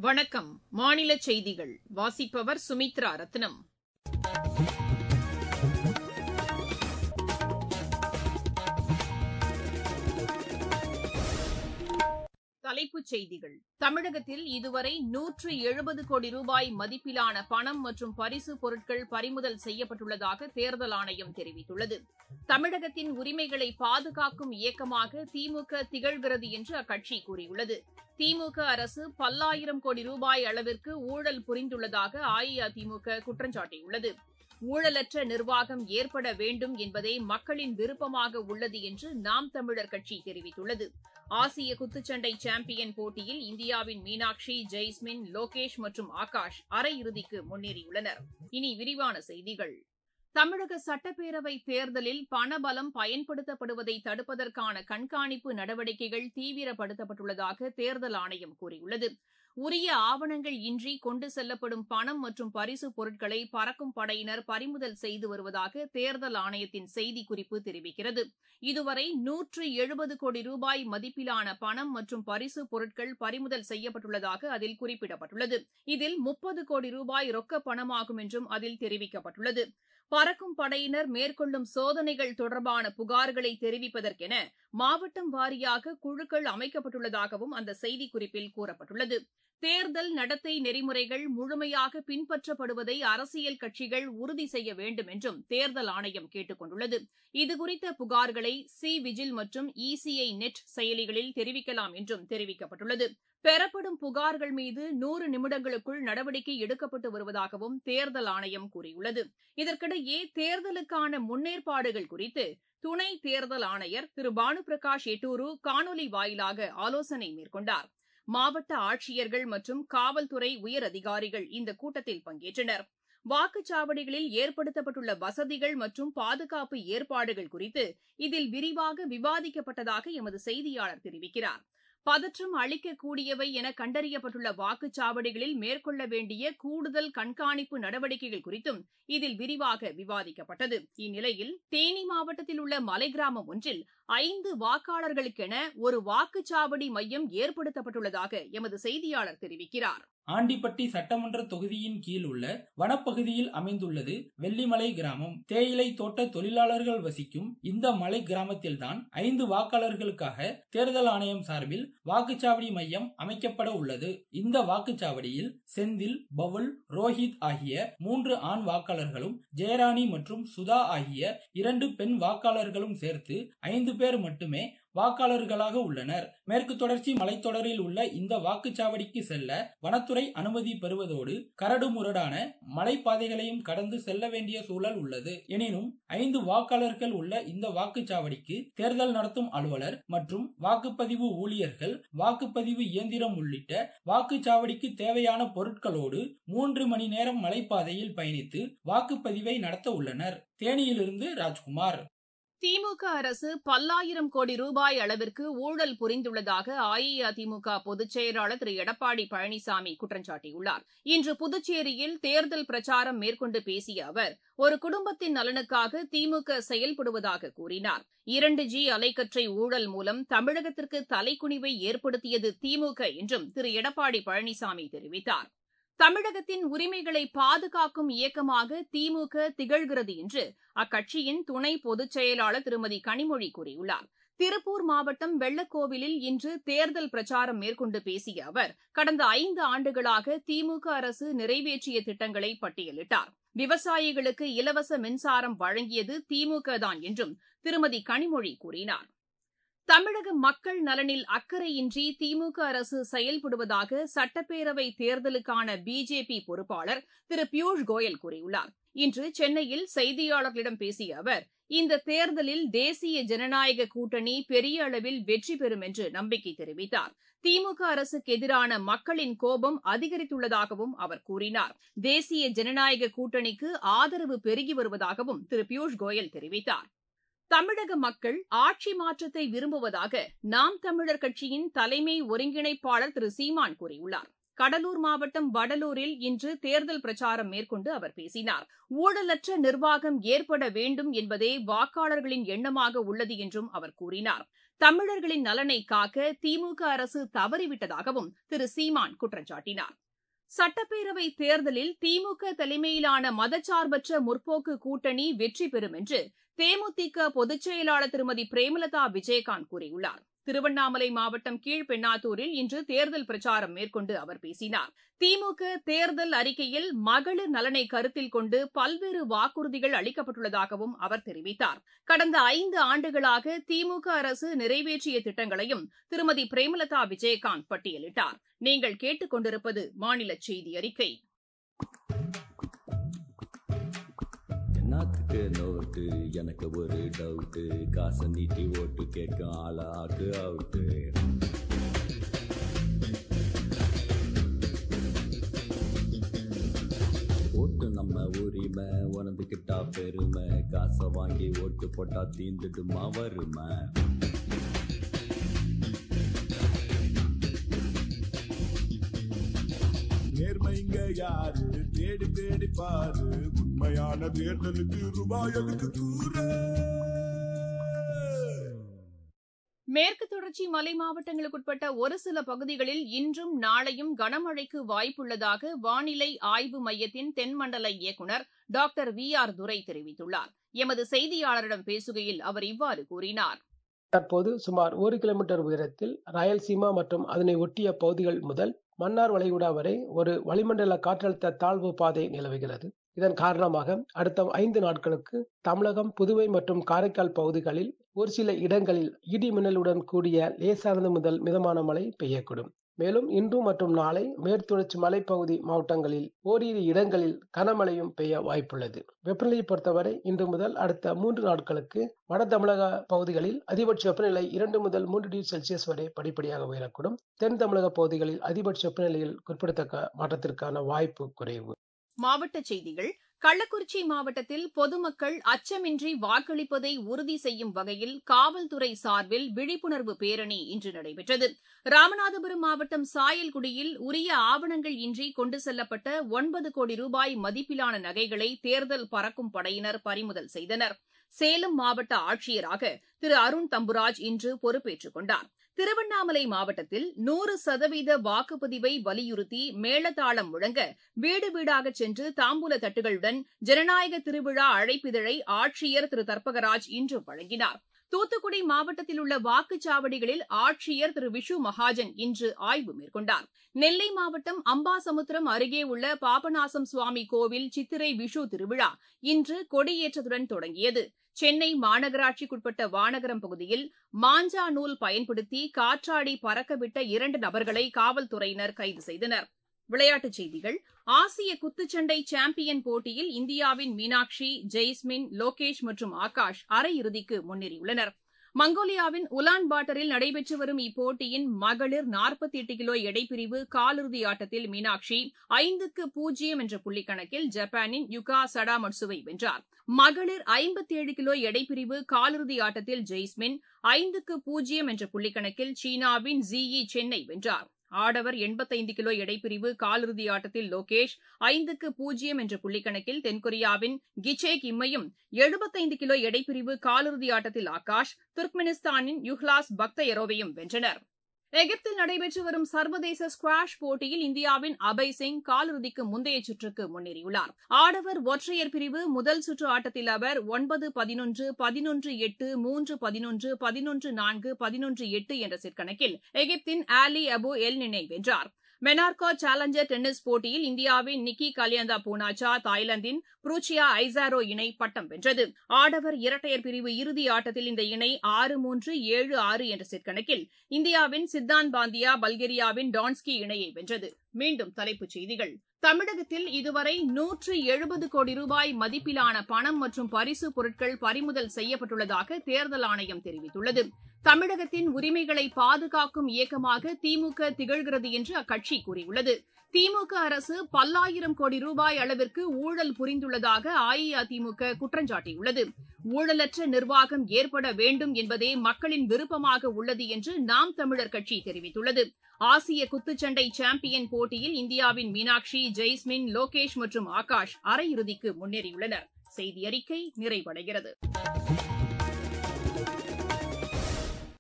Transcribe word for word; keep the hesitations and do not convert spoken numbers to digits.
வணக்கம். மாநில செய்திகள் வாசிப்பவர் சுமித்ரா ரத்னம். தலைப்புச் செய்திகள். தமிழகத்தில் இதுவரை நூற்று எழுபது கோடி ரூபாய் மதிப்பிலான பணம் மற்றும் பரிசுப் பொருட்கள் பறிமுதல் செய்யப்பட்டுள்ளதாக தேர்தல் ஆணையம் தெரிவித்துள்ளது. தமிழகத்தின் உரிமைகளை பாதுகாக்கும் இயக்கமாக திமுக திகழ்கிறது என்று அக்கட்சி கூறியுள்ளது. திமுக அரசு பல்லாயிரம் கோடி ரூபாய் அளவிற்கு ஊழல் புரிந்துள்ளதாக அஇஅதிமுக குற்றம் சாட்டியுள்ளது. ஊழலற்ற நிர்வாகம் ஏற்பட வேண்டும் என்பதே மக்களின் விருப்பமாக உள்ளது என்று நாம் தமிழர் கட்சி தெரிவித்துள்ளது. ஆசிய குத்துச்சண்டை சாம்பியன் போட்டியில் இந்தியாவின் மீனாட்சி, ஜெய்ஸ்மின், லோகேஷ் மற்றும் ஆகாஷ் அரையிறுதிக்கு முன்னேறியுள்ளனர். இனி விரிவான செய்திகள். தமிழக சட்டப்பேரவைத் தேர்தலில் பணபலம் பயன்படுத்தப்படுவதை தடுப்பதற்கான கண்காணிப்பு நடவடிக்கைகள் தீவிரப்படுத்தப்பட்டுள்ளதாக தேர்தல் ஆணையம் கூறியுள்ளது. உரிய ஆவணங்கள் இன்றி கொண்டு செல்லப்படும் பணம் மற்றும் பரிசுப் பொருட்களை பறக்கும் படையினர் பறிமுதல் செய்து வருவதாக தேர்தல் ஆணையத்தின் செய்திக்குறிப்பு தெரிவிக்கிறது. இதுவரை நூற்று எழுபது கோடி ரூபாய் மதிப்பிலான பணம் மற்றும் பரிசுப் பொருட்கள் பறிமுதல் செய்யப்பட்டுள்ளதாக அதில் குறிப்பிடப்பட்டுள்ளது. இதில் முப்பது கோடி ரூபாய் ரொக்கப் பணமாகும் என்றும் அதில் தெரிவிக்கப்பட்டுள்ளது. பறக்கும் படையினர் மேற்கொள்ளும் சோதனைகள் தொடர்பான புகார்களை தெரிவிப்பதற்கென மாவட்டம் வாரியாக குழுக்கள் அமைக்கப்பட்டுள்ளதாகவும் அந்த செய்திக்குறிப்பில் கூறப்பட்டுள்ளது. தேர்தல் நடத்தை நெறிமுறைகள் முழுமையாக பின்பற்றப்படுவதை அரசியல் கட்சிகள் உறுதி செய்ய வேண்டும் என்றும் தேர்தல் ஆணையம் கேட்டுக் கொண்டுள்ளது. இதுகுறித்த புகார்களை சி விஜில் மற்றும் இசிஐ நெட் செயலிகளில் தெரிவிக்கலாம் என்றும் தெரிவிக்கப்பட்டுள்ளது. பெறப்படும் புகார்கள் மீது நூறு நிமிடங்களுக்குள் நடவடிக்கை எடுக்கப்பட்டு வருவதாகவும் தேர்தல் ஆணையம் கூறியுள்ளது. இதற்கிடையே தேர்தலுக்கான முன்னேற்பாடுகள் குறித்து துணை தேர்தல் ஆணையர் திரு பானுபிரகாஷ் எட்டூரு காணொலி வாயிலாக ஆலோசனை மேற்கொண்டார். மாவட்ட ஆட்சியர்கள் மற்றும் காவல்துறை உயர் அதிகாரிகள் இந்த கூட்டத்தில் பங்கேற்றனர். வாக்குச்சாவடிகளில் ஏற்படுத்தப்பட்டுள்ள வசதிகள் மற்றும் பாதுகாப்பு ஏற்பாடுகள் குறித்து இதில் விரிவாக விவாதிக்கப்பட்டதாக எமது செய்தியாளர் தெரிவிக்கிறார். பதற்றம் அளிக்கக்கூடியவை என கண்டறியப்பட்டுள்ள வாக்குச்சாவடிகளில் மேற்கொள்ள வேண்டிய கூடுதல் கண்காணிப்பு நடவடிக்கைகள் குறித்தும் இதில் விரிவாக விவாதிக்கப்பட்டது. இந்நிலையில் தேனி மாவட்டத்தில் உள்ள மலை கிராமம் ஒன்றில் ஐந்து வாக்காளர்களுக்கென ஒரு வாக்குச்சாவடி மையம் ஏற்படுத்தப்பட்டுள்ளதாக எமது செய்தியாளர் தெரிவிக்கிறார். ஆண்டிப்பட்டி சட்டமன்ற தொகுதியின் கீழ் உள்ள வனப்பகுதியில் அமைந்துள்ளது வெள்ளிமலை கிராமம். தேயிலை தோட்ட தொழிலாளர்கள் வசிக்கும் இந்த மலை கிராமத்தில்தான் ஐந்து வாக்காளர்களுக்காக தேர்தல் ஆணையம் சார்பில் வாக்குச்சாவடி மையம் அமைக்கப்பட உள்ளது. இந்த வாக்குச்சாவடியில் செந்தில், பவுல், ரோஹித் ஆகிய மூன்று ஆண் வாக்காளர்களும், ஜெயராணி மற்றும் சுதா ஆகிய இரண்டு பெண் வாக்காளர்களும் சேர்த்து ஐந்து பேர் மட்டுமே வாக்காளர்களாக உள்ளனர். மேற்கு தொடர்ச்சி மலைத்தொடரில் உள்ள இந்த வாக்குச்சாவடிக்கு செல்ல வனத்துறை அனுமதி பெறுவதோடு கரடு முரடான மலைப்பாதைகளையும் கடந்து செல்ல வேண்டிய சூழல் உள்ளது. எனினும் ஐந்து வாக்காளர்கள் உள்ள இந்த வாக்குச்சாவடிக்கு தேர்தல் நடத்தும் அலுவலர் மற்றும் வாக்குப்பதிவு ஊழியர்கள், வாக்குப்பதிவு இயந்திரம் உள்ளிட்ட வாக்குச்சாவடிக்கு தேவையான பொருட்களோடு மூன்று மணி நேரம் மலைப்பாதையில் பயணித்து வாக்குப்பதிவை நடத்த உள்ளனர். தேனியிலிருந்து ராஜ்குமார். திமுக அரசு பல்லாயிரம் கோடி ரூபாய் அளவிற்கு ஊழல் புரிந்துள்ளதாக அஇஅதிமுக பொதுச் செயலாளர் திரு எடப்பாடி பழனிசாமி குற்றம் சாட்டியுள்ளார். இன்று புதுச்சேரியில் தேர்தல் பிரச்சாரம் மேற்கொண்டு பேசிய அவர், ஒரு குடும்பத்தின் நலனுக்காக திமுக செயல்படுவதாக கூறினார். இரண்டு ஜி அலைக்கற்றை ஊழல் மூலம் தமிழகத்திற்கு தலைக்குனிவை ஏற்படுத்தியது திமுக என்றும் திரு எடப்பாடி பழனிசாமி தெரிவித்தார். தமிழகத்தின் உரிமைகளை பாதுகாக்கும் இயக்கமாக திமுக திகழ்கிறது என்று அக்கட்சியின் துணை பொதுச் செயலாளர் திருமதி கனிமொழி கூறியுள்ளார். திருப்பூர் மாவட்டம் வெள்ளக்கோவிலில் இன்று தேர்தல் பிரச்சாரம் மேற்கொண்டு பேசிய அவர், கடந்த ஐந்து ஆண்டுகளாக திமுக அரசு நிறைவேற்றிய திட்டங்களை பட்டியலிட்டார். விவசாயிகளுக்கு இலவச மின்சாரம் வழங்கியது திமுக தான் என்றும் திருமதி கனிமொழி கூறினார். தமிழக மக்கள் நலனில் அக்கறையின்றி திமுக அரசு செயல்படுவதாக சட்டப்பேரவை தேர்தலுக்கான பிஜேபி பொறுப்பாளர் திரு பியூஷ் கோயல் கூறியுள்ளார். இன்று சென்னையில் செய்தியாளர்களிடம் பேசிய அவர், இந்த தேர்தலில் தேசிய ஜனநாயக கூட்டணி பெரிய அளவில் வெற்றி பெறும் என்று நம்பிக்கை தெரிவித்தார். திமுக அரசுக்கு எதிரான மக்களின் கோபம் அதிகரித்துள்ளதாகவும் அவர் கூறினார். தேசிய ஜனநாயக கூட்டணிக்கு ஆதரவு பெருகி வருவதாகவும் திரு பியூஷ் கோயல் தெரிவித்தார். தமிழக மக்கள் ஆட்சி மாற்றத்தை விரும்புவதாக நாம் தமிழர் கட்சியின் தலைமை ஒருங்கிணைப்பாளர் திரு சீமான் கூறியுள்ளார். கடலூர் மாவட்டம் வடலூரில் இன்று தேர்தல் பிரச்சாரம் மேற்கொண்டு அவர் பேசினார். ஊழலற்ற நிர்வாகம் ஏற்பட வேண்டும் என்பதே வாக்காளர்களின் எண்ணமாக உள்ளது என்றும் அவர் கூறினார். தமிழர்களின் நலனை காக்க திமுக அரசு தவறிவிட்டதாகவும் திரு சீமான் குற்றம் சாட்டினார். சட்டப்பேரவை தேர்தலில் திமுக தலைமையிலான மதச்சார்பற்ற முற்போக்கு கூட்டணி வெற்றி பெறும் என்று தேமுதிக பொதுச் செயலாளர் திருமதி பிரேமலதா விஜயகாந்த் கூறியுள்ளார். திருவண்ணாமலை மாவட்டம் கீழ்பெண்ணாத்தூரில் இன்று தேர்தல் பிரச்சாரம் மேற்கொண்டு அவர் பேசினார். திமுக தேர்தல் அறிக்கையில் மகளிர் நலனை கருத்தில் கொண்டு பல்வேறு வாக்குறுதிகள் அளிக்கப்பட்டுள்ளதாகவும் அவர் தெரிவித்தார். கடந்த ஐந்து ஆண்டுகளாக திமுக அரசு நிறைவேற்றிய திட்டங்களையும் திருமதி பிரேமலதா விஜயகாந்த் பட்டியலிட்டார். நீங்கள் கேட்டுக் கொண்டிருப்பது மாநில செய்தி அறிக்கை. நாத்துக்கு நோட்டு எனக்கு ஒரு டவுட்டு, காசை நீட்டி ஓட்டு கேட்கும் ஆளாக்கு அவுட்டு. ஓட்டு நம்ம உரிமை, உணர்ந்துக்கிட்டா பெருமை, காசை வாங்கி ஓட்டு போட்டா தீந்துடுமா வருமை. நேர்மைங்க யாரு தேடி தேடி பாரு, உண்மையான தேர்தலுக்கு ரூபாய்க்கு தூர. மேற்கு தொடர்ச்சி மலை மாவட்டங்களுக்குட்பட்ட ஒரு சில பகுதிகளில் இன்றும் நாளையும் கனமழைக்கு வாய்ப்புள்ளதாக வானிலை ஆய்வு மையத்தின் தென்மண்டல இயக்குநர் டாக்டர் வி ஆர் துரை தெரிவித்துள்ளார். எமது செய்தியாளரிடம் பேசுகையில் அவர் இவ்வாறு கூறினார். தற்போது சுமார் ஒரு கிலோமீட்டர் உயரத்தில் ராயல்சீமா மற்றும் அதனை ஒட்டிய பகுதிகள் முதல் மன்னார் வளைகுடா வரை ஒரு வளிமண்டல காற்றழுத்த தாழ்வு பாதை நிலவுகிறது. இதன் காரணமாக அடுத்த ஐந்து நாட்களுக்கு தமிழகம், புதுவை மற்றும் காரைக்கால் பகுதிகளில் ஒரு சில இடங்களில் இடி மின்னலுடன் கூடிய லேசானது முதல் மிதமான மழை பெய்யக்கூடும். மேலும் இன்று மற்றும் நாளை மேற்குத்தொடர்ச்சி மலைப்பகுதி மாவட்டங்களில் ஓரிரு இடங்களில் கனமழையும் பெய்ய வாய்ப்புள்ளது. வெப்பநிலையை பொறுத்தவரை இன்று முதல் அடுத்த மூன்று நாட்களுக்கு வட தமிழக பகுதிகளில் அதிகபட்ச வெப்பநிலை இரண்டு முதல் மூன்று டிகிரி செல்சியஸ் வரை படிப்படியாக உயரக்கூடும். தென் தமிழக பகுதிகளில் அதிகபட்ச வெப்பநிலையில் குறிப்பிடத்தக்க மாற்றத்திற்கான வாய்ப்பு குறைவு. மாவட்டச் செய்திகள். கள்ளக்குறிச்சி மாவட்டத்தில் பொதுமக்கள் அச்சமின்றி வாக்களிப்பதை உறுதி செய்யும் வகையில் காவல்துறை சார்பில் விழிப்புணர்வு பேரணி இன்று நடைபெற்றது. ராமநாதபுரம் மாவட்டம் சாயல்குடியில் உரிய ஆவணங்கள் இன்றி கொண்டு செல்லப்பட்ட ஒன்பது கோடி ரூபாய் மதிப்பிலான நகைகளை தேர்தல் பறக்கும் படையினர் பறிமுதல் செய்தனர். சேலம் மாவட்ட ஆட்சியராக திரு அருண் தம்புராஜ் இன்று பொறுப்பேற்றுக் கொண்டார். திருவண்ணாமலை மாவட்டத்தில் நூறு சதவீத வாக்குப்பதிவை வலியுறுத்தி மேளதாளம் முழங்க வீடு வீடாக சென்று தாம்பூல தட்டுகளுடன் ஜனநாயக திருவிழா அழைப்பிதழை ஆட்சியர் திரு தர்பகராஜ் இன்று வழங்கினார். தூத்துக்குடி மாவட்டத்தில் உள்ள வாக்குச்சாவடிகளில் ஆட்சியர் திரு விஷு மகாஜன் இன்று ஆய்வு மேற்கொண்டார். நெல்லை மாவட்டம் அம்பாசமுத்திரம் அருகே உள்ள பாபநாசம் சுவாமி கோவில் சித்திரை விஷு திருவிழா இன்று கொடியேற்றத்துடன் தொடங்கியது. சென்னை மாநகராட்சிக்குட்பட்ட வானகரம் பகுதியில் மாஞ்சா நூல் பயன்படுத்தி காற்றாடி பறக்கவிட்ட இரண்டு நபர்களை காவல்துறையினர் கைது செய்தனர். விளையாட்டுச் செய்திகள். ஆசிய குத்துச்சண்டை சாம்பியன் போட்டியில் இந்தியாவின் மீனாட்சி, ஜெய்ஸ்மின், லோகேஷ் மற்றும் ஆகாஷ் அரையிறுதிக்கு முன்னேறியுள்ளனர். மங்கோலியாவின் உலான் பாட்டரில் நடைபெற்று வரும் இப்போட்டியின் மகளிர் நாற்பத்தி எட்டு கிலோ எடைப்பிரிவு காலிறுதி ஆட்டத்தில் மீனாட்சி ஐந்துக்கு பூஜ்ஜியம் என்ற புள்ளிக்கணக்கில் ஜப்பானின் யுகா சடாமட்சுவை வென்றார். மகளிர் ஐம்பத்தி ஏழு கிலோ எடைப்பிரிவு காலிறுதி ஆட்டத்தில் ஜெய்ஸ்மின் ஐந்துக்கு பூஜ்ஜியம் என்ற புள்ளிக்கணக்கில் சீனாவின் ஜியி சென்னை வென்றார். ஆடவர் எண்பத்தைந்து கிலோ எடைப்பிரிவு காலிறுதி ஆட்டத்தில் லோகேஷ் ஐந்துக்கு பூஜ்ஜியம் என்ற புள்ளிக்கணக்கில் தென்கொரியாவின் கிச்சே கிம்மையும், எழுபத்தைந்து கிலோ எடைப்பிரிவு காலிறுதி ஆட்டத்தில் ஆகாஷ் துர்க்மெனிஸ்தானின் யுஹ்லாஸ் பக்தயரோவையும் வென்றனர். எகிப்தில் நடைபெற்று வரும் சர்வதேச ஸ்குவாஷ் போட்டியில் இந்தியாவின் அபய் சிங் காலிறுதிக்கு முந்தைய சுற்றுக்கு முன்னேறியுள்ளார். ஆடவர் ஒற்றையர் பிரிவு முதல் சுற்று ஆட்டத்தில் அவர் ஒன்பது பதினொன்று, பதினொன்று எட்டு, மூன்று பதினொன்று, பதினொன்று நான்கு, பதினொன்று எட்டு என்ற செட் கணக்கில் எகிப்தின் ஆலி அபு எல் நினை வென்றார். மெனார்கோ சேலஞ்சர் டென்னிஸ் போட்டியில் இந்தியாவின் நிக்கி கலியந்தா பூனாச்சா தாய்லாந்தின் புரூச்சியா ஐசாரோ இணை பட்டம் வென்றது. ஆடவர் இரட்டையர் பிரிவு இறுதி ஆட்டத்தில் இந்த இணை ஆறு மூன்று, ஏழு ஆறு என்ற செட் கணக்கில் இந்தியாவின் சித்தாந்த் பாந்தியா பல்கேரியாவின் டான்ஸ்கி இணையை வென்றது. மீண்டும் தலைப்புச் செய்திகள். தமிழகத்தில் இதுவரை நூற்று எழுபது கோடி ரூபாய் மதிப்பிலான பணம் மற்றும் பரிசு பொருட்கள் பறிமுதல் செய்யப்பட்டுள்ளதாக தேர்தல் ஆணையம் தெரிவித்துள்ளது. தமிழகத்தின் உரிமைகளை பாதுகாக்கும் இயக்கமாக திமுக திகழ்கிறது என்று அக்கட்சி கூறியுள்ளது. திமுக அரசு பல்லாயிரம் கோடி ரூபாய் அளவிற்கு ஊழல் புரிந்துள்ளதாக அஇஅதிமுக குற்றம் சாட்டியுள்ளது. ஊழலற்ற நிர்வாகம் ஏற்பட வேண்டும் என்பதே மக்களின் விருப்பமாக உள்ளது என்று நாம் தமிழர் கட்சி தெரிவித்துள்ளது. ஆசிய குத்துச்சண்டை சாம்பியன் போட்டியில் இந்தியாவின் மீனாட்சி, ஜெய்ஸ்மின், லோகேஷ் மற்றும் ஆகாஷ் அரையிறுதிக்கு முன்னேறியுள்ளனர். செய்தி அறிக்கை நிறைவடைகிறது.